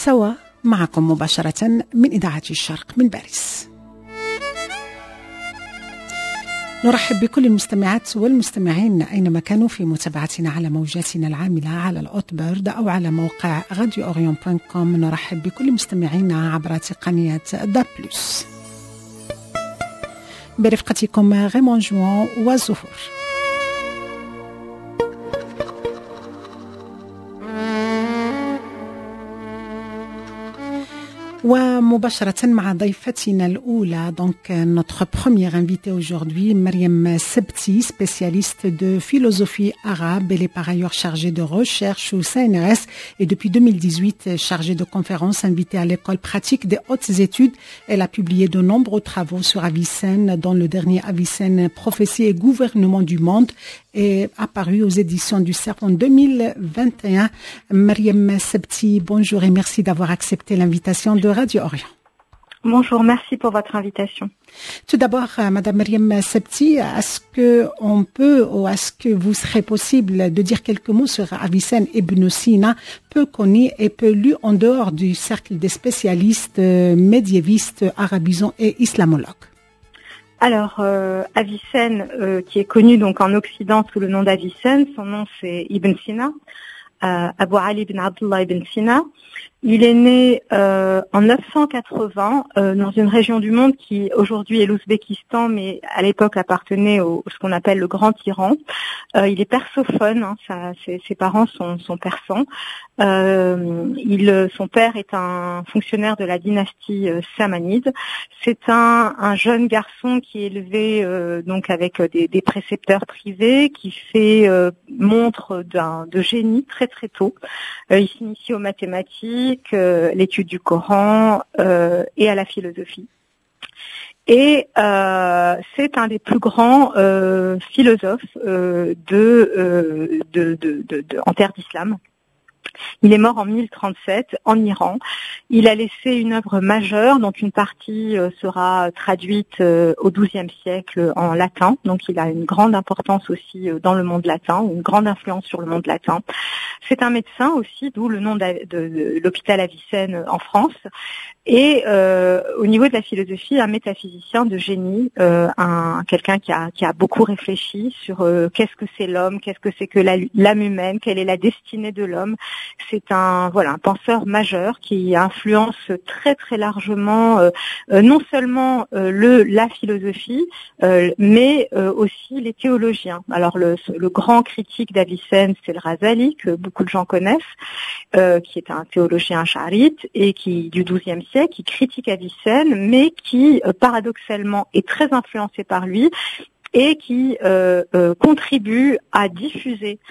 سوا معكم مباشرة من إذاعة الشرق من باريس. نرحب بكل المستمعات والمستمعين أينما كانوا في متابعتنا على موجاتنا العاملة على الأوتبرد أو على موقع radioorient.com. نرحب بكل مستمعينا عبر تقنية دا بلس برفقتكم غيمون جوان وزهور. ومباشرة مع ضيفتنا الأولى, donc notre première invitée aujourd'hui, Mariam Sebti, spécialiste de philosophie arabe. Elle est par ailleurs chargée de recherche au CNRS et depuis 2018 chargée de conférences invitée à l'école pratique des hautes études. Elle a publié de nombreux travaux sur Avicenne, dont le dernier Avicenne, prophétie et gouvernement du monde, est apparu aux éditions du CERF en 2021. Mariam Sebti, bonjour et merci d'avoir accepté l'invitation de Radio Orient. Bonjour, merci pour votre invitation. Tout d'abord, Madame Mariam Sebti, est-ce que vous serait possible de dire quelques mots sur Avicenne Ibn Sina, peu connu et peu lu en dehors du cercle des spécialistes médiévistes, arabisants et islamologues? Alors, Avicenne, qui est connu donc en Occident sous le nom d'Avicenne, son nom c'est Ibn Sina, Abu Ali ibn Abdullah ibn Sina. Il est né en 980 dans une région du monde qui aujourd'hui est l'Ouzbékistan, mais à l'époque appartenait au ce qu'on appelle le Grand Iran. Il est persophone, hein, ses parents sont persans. Son père est un fonctionnaire de la dynastie samanide. C'est un jeune garçon qui est élevé donc avec des précepteurs privés, qui fait montre de génie très très tôt. Il s'initie aux mathématiques, l'étude du Coran et à la philosophie. Et c'est un des plus grands philosophes en terre d'islam. Il est mort en 1037 en Iran. Il a laissé une œuvre majeure dont une partie sera traduite au XIIe siècle en latin. Donc il a une grande importance aussi dans le monde latin, une grande influence sur le monde latin. C'est un médecin aussi, d'où le nom de l'hôpital Avicenne en France. Et au niveau de la philosophie, un métaphysicien de génie, quelqu'un qui a beaucoup réfléchi sur qu'est-ce que c'est l'homme, qu'est-ce que c'est que l'âme humaine, quelle est la destinée de l'homme. C'est un penseur majeur qui influence très très largement non seulement la philosophie, mais aussi les théologiens. Alors le grand critique d'Avicenne, c'est le Razali, que beaucoup de gens connaissent, qui est un théologien charite et qui du XIIe siècle, qui critique Avicenne, mais qui paradoxalement est très influencé par lui et qui contribue à diffuser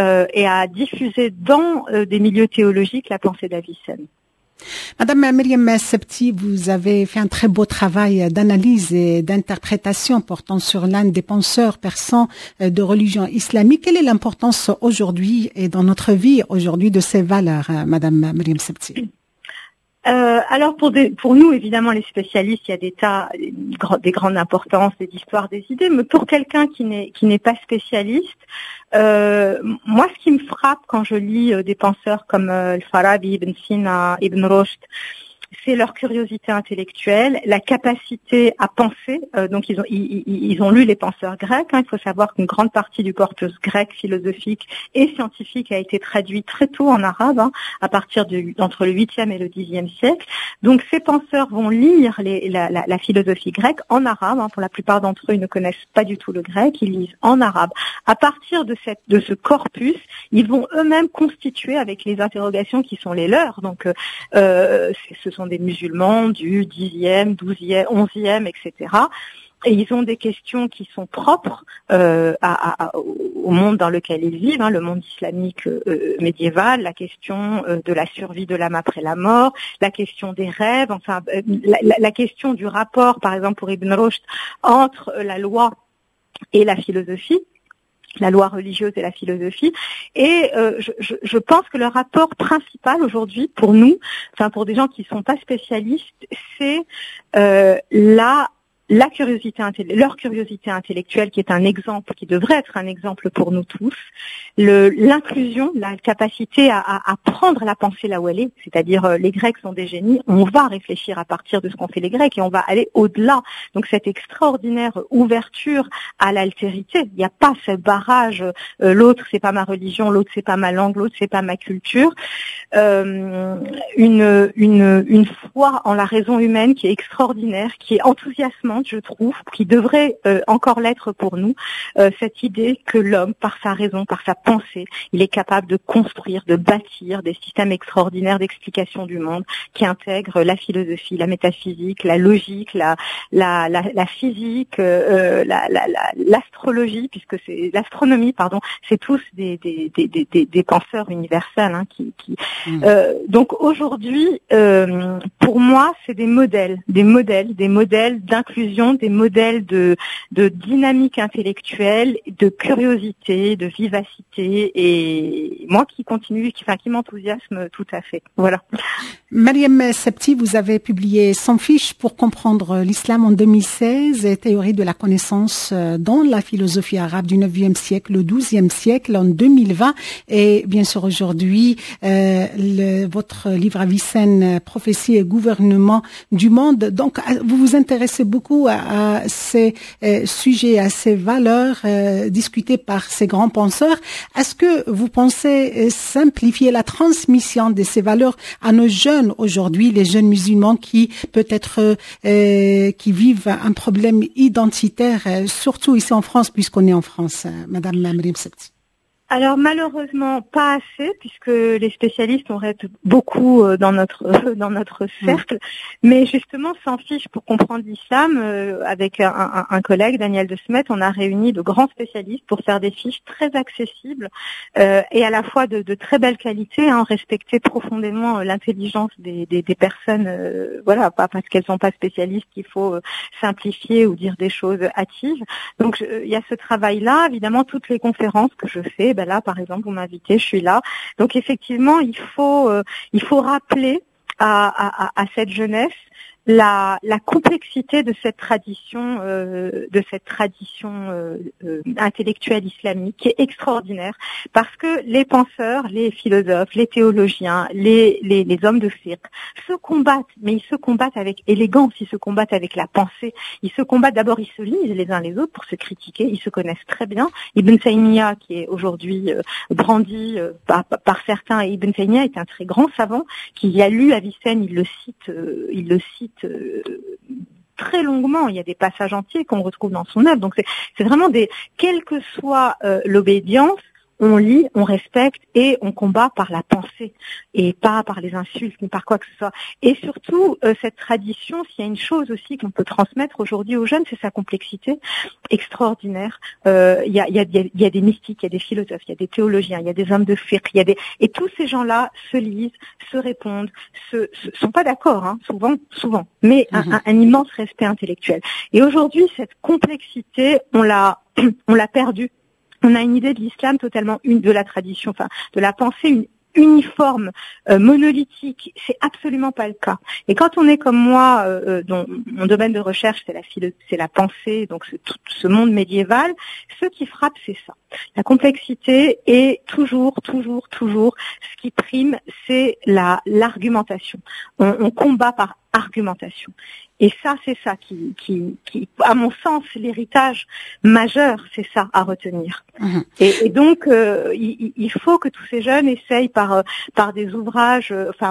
dans des milieux théologiques la pensée d'Avicenne. Madame Mariam Sebti, vous avez fait un très beau travail d'analyse et d'interprétation portant sur l'un des penseurs persans de religion islamique. Quelle est l'importance aujourd'hui et dans notre vie aujourd'hui de ces valeurs, Madame Mariam Sebti? Alors pour nous évidemment les spécialistes, il y a des grandes importances, des histoires, des idées, mais pour quelqu'un qui n'est pas spécialiste, moi ce qui me frappe quand je lis des penseurs comme Al-Farabi, Ibn Sina, Ibn Rushd, c'est leur curiosité intellectuelle, la capacité à penser. Donc ils ont lu les penseurs grecs. Il faut savoir qu'une grande partie du corpus grec philosophique et scientifique a été traduit très tôt en arabe, à partir entre le 8e et le 10e siècle. Donc ces penseurs vont lire la philosophie grecque en arabe. Pour la plupart d'entre eux, ils ne connaissent pas du tout le grec, ils lisent en arabe. À partir de ce corpus, ils vont eux-mêmes constituer avec les interrogations qui sont les leurs. Donc ce sont des musulmans du 10e, 12e, 11e, etc. Et ils ont des questions qui sont propres au monde dans lequel ils vivent, le monde islamique médiéval, la question de la survie de l'âme après la mort, la question des rêves, la question du rapport, par exemple pour Ibn Rushd, entre la loi et la philosophie. La loi religieuse et la philosophie. Et je pense que le rapport principal aujourd'hui pour nous, pour des gens qui ne sont pas spécialistes, c'est la leur curiosité intellectuelle, qui est un exemple, qui devrait être un exemple pour nous tous, l'inclusion, la capacité à prendre la pensée là où elle est, c'est-à-dire les Grecs sont des génies, on va réfléchir à partir de ce qu'ont fait les Grecs et on va aller au-delà. Donc cette extraordinaire ouverture à l'altérité, il n'y a pas ce barrage, l'autre c'est pas ma religion, l'autre c'est pas ma langue, l'autre c'est pas ma culture, une foi en la raison humaine qui est extraordinaire, qui est enthousiasmante, je trouve, qui devrait encore l'être pour nous, cette idée que l'homme, par sa raison, par sa pensée, il est capable de construire, de bâtir des systèmes extraordinaires d'explication du monde qui intègrent la philosophie, la métaphysique, la logique, la physique, l'astrologie, puisque c'est l'astronomie, pardon, c'est tous des penseurs universels, hein, donc aujourd'hui, pour moi, c'est des modèles d'inclusion, des modèles de dynamique intellectuelle, de curiosité, de vivacité, et moi qui m'enthousiasme tout à fait. Voilà. Mariam Sebti, vous avez publié Sans fiche pour comprendre l'islam en 2016, et théorie de la connaissance dans la philosophie arabe du 9e siècle au 12e siècle en 2020, et bien sûr aujourd'hui votre livre Avicenne, prophétie et gouvernement du monde. Donc vous vous intéressez beaucoup à ces sujets, à ces valeurs discutées par ces grands penseurs. Est-ce que vous pensez simplifier la transmission de ces valeurs à nos jeunes aujourd'hui, les jeunes musulmans qui peut-être qui vivent un problème identitaire, surtout ici en France, puisqu'on est en France, Madame Mariam Sebti? Alors malheureusement pas assez, puisque les spécialistes on reste beaucoup dans notre cercle, mais justement Sans fiche pour comprendre l'islam, avec un collègue, Daniel De Smet, on a réuni de grands spécialistes pour faire des fiches très accessibles et à la fois de très belle qualité, hein, respecter profondément l'intelligence des personnes, voilà, pas parce qu'elles sont pas spécialistes qu'il faut simplifier ou dire des choses hâtives. Donc il y a ce travail-là, évidemment toutes les conférences que je fais, là, par exemple, vous m'invitez, je suis là. Donc, effectivement, il faut rappeler à cette jeunesse la complexité de cette tradition intellectuelle islamique qui est extraordinaire, parce que les penseurs, les philosophes, les théologiens, les hommes de fiqh se combattent, mais ils se combattent avec élégance, ils se combattent avec la pensée, ils se combattent, d'abord ils se lisent les uns les autres pour se critiquer, ils se connaissent très bien. Ibn Taymiyyah, qui est aujourd'hui brandi par certains, et Ibn Taymiyyah est un très grand savant qui a lu Avicenne, il le cite très longuement, il y a des passages entiers qu'on retrouve dans son œuvre. Donc c'est vraiment quelle que soit l'obédience, on lit, on respecte et on combat par la pensée et pas par les insultes ni par quoi que ce soit. Et surtout, cette tradition, s'il y a une chose aussi qu'on peut transmettre aujourd'hui aux jeunes, c'est sa complexité extraordinaire. Il y a des mystiques, il y a des philosophes, il y a des théologiens, il y a des hommes de fiqh, et tous ces gens-là se lisent, se répondent, sont pas d'accord, hein, souvent, mais un immense respect intellectuel. Et aujourd'hui, cette complexité, on l'a perdue. On a une idée de l'islam totalement de la tradition, enfin de la pensée uniforme, monolithique. C'est absolument pas le cas. Et quand on est comme moi, dont mon domaine de recherche c'est la pensée, donc tout ce monde médiéval, ce qui frappe c'est ça. La complexité est toujours ce qui prime, c'est l'argumentation. On combat par argumentation. Et ça, c'est ça qui, à mon sens, l'héritage majeur, c'est ça à retenir. Et donc, il faut que tous ces jeunes essayent par des ouvrages,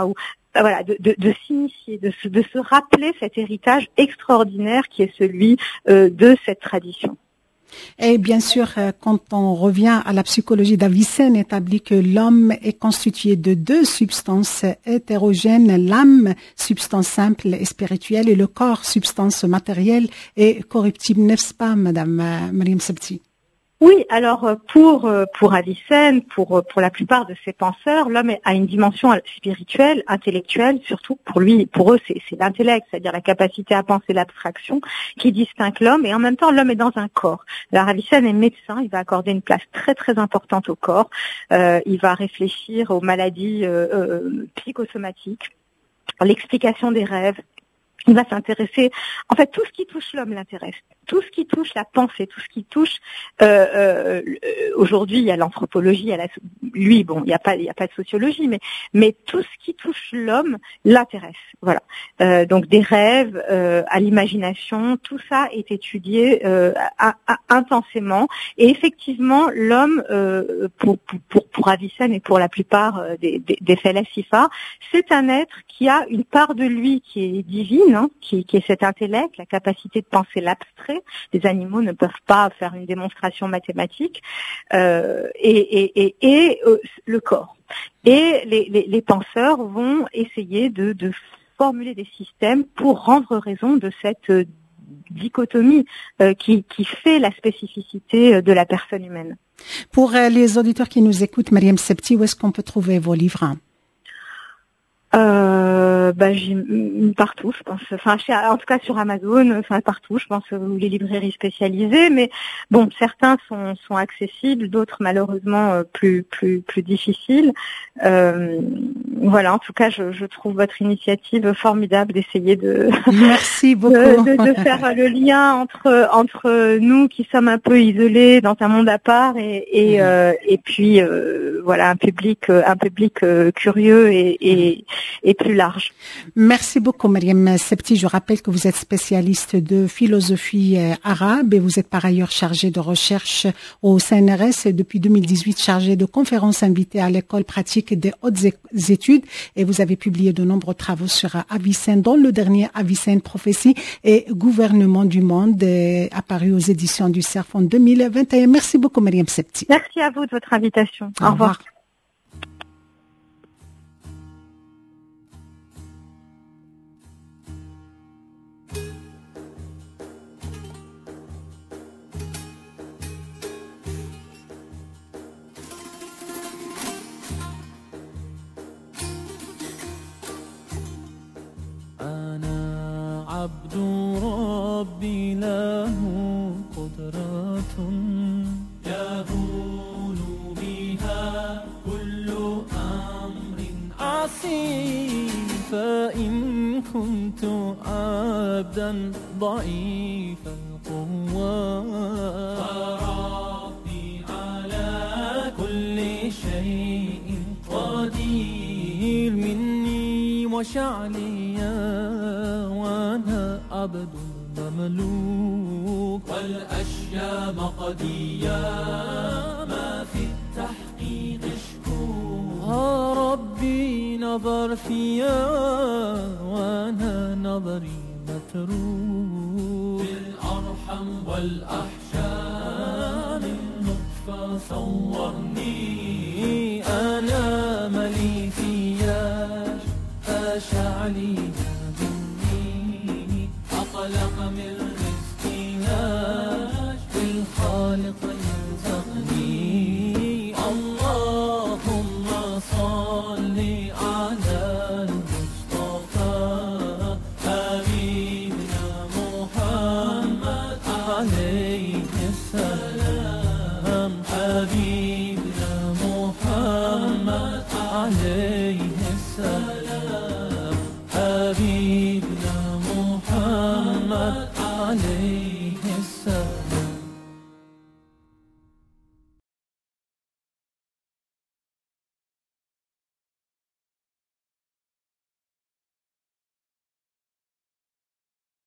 de s'initier, de se rappeler cet héritage extraordinaire qui est celui de cette tradition. Et bien sûr, quand on revient à la psychologie d'Avicenne, établit que l'homme est constitué de deux substances hétérogènes, l'âme, substance simple et spirituelle, et le corps, substance matérielle et corruptible, n'est-ce pas, Madame Mariam Sebti? Oui, alors pour Avicenne, pour la plupart de ces penseurs, l'homme a une dimension spirituelle, intellectuelle, surtout pour eux c'est l'intellect, c'est-à-dire la capacité à penser l'abstraction qui distingue l'homme, et en même temps l'homme est dans un corps. Alors Avicenne est médecin, il va accorder une place très très importante au corps, il va réfléchir aux maladies psychosomatiques, l'explication des rêves, Il va s'intéresser, en fait, tout ce qui touche l'homme l'intéresse. Tout ce qui touche la pensée, tout ce qui touche, aujourd'hui, il y a l'anthropologie, il n'y a pas de sociologie, mais tout ce qui touche l'homme l'intéresse. Voilà. Donc des rêves, à l'imagination, tout ça est étudié intensément. Et effectivement, l'homme, pour Avicenne et pour la plupart des félasifa, c'est un être qui a une part de lui qui est divine, hein, qui est cet intellect, la capacité de penser l'abstrait. Les animaux ne peuvent pas faire une démonstration mathématique, et le corps. Et les penseurs vont essayer de formuler des systèmes pour rendre raison de cette dichotomie qui fait la spécificité de la personne humaine. Pour les auditeurs qui nous écoutent, Mariam Sebti, où est-ce qu'on peut trouver vos livres? Partout, je pense. Enfin, en tout cas sur Amazon, enfin partout, je pense, ou les librairies spécialisées. Mais bon, certains sont accessibles, d'autres malheureusement plus difficiles. Voilà. En tout cas, je trouve votre initiative formidable d'essayer Merci beaucoup. de faire le lien entre nous qui sommes un peu isolés dans un monde à part et puis voilà un public curieux et plus large. Merci beaucoup, Mariam Sebti. Je rappelle que vous êtes spécialiste de philosophie arabe et vous êtes par ailleurs chargée de recherche au CNRS et depuis 2018 chargée de conférences invitées à l'école pratique des hautes études et vous avez publié de nombreux travaux sur Avicenne, dont le dernier Avicenne, prophétie et gouvernement du monde, apparu aux éditions du CERF en 2021. Merci beaucoup, Mariam Sebti. Merci à vous de votre invitation. Au revoir. عبد ربي له قدرة يهول بها كل أمر عسير فإن كنت عبدا ضعيف القوة فربي على كل شيء قدير مني وشعلي وأنا عبد مملوك والأشياء مقدية ما في التحقيق شكوك ربي نظر فيا وأنا نظري متروك بالأرحم والأحشام النطفة صورني أنا ملي فياش أشعلي خلق من رزقناش بالخالق يرزقني اللهم صل على المصطفى حبيبنا محمد عليه السلام حبيبنا محمد عليه السلام حبيبنا محمد عليه